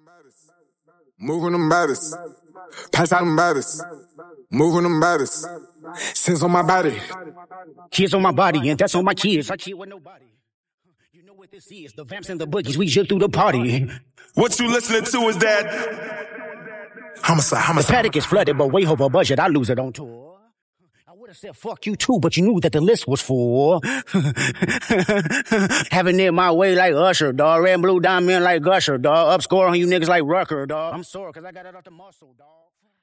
Moving them baddest. Pass out them baddest. Moving them baddest. Sins on my body. Kids on my body, and that's on my kids. I kid with nobody. You know what this is? The Vamps and the Boogies. We shook through the party. What you listening to is that homicide. The paddock is flooded, but way over budget. I lose it on tour. I would have said fuck you too, but you knew that the list was full. Having it my way like Usher, dog. Red and blue diamond like Gusher, dog. Upscore on you niggas like Rucker, dog. I'm sore because I got it off the muscle, dog.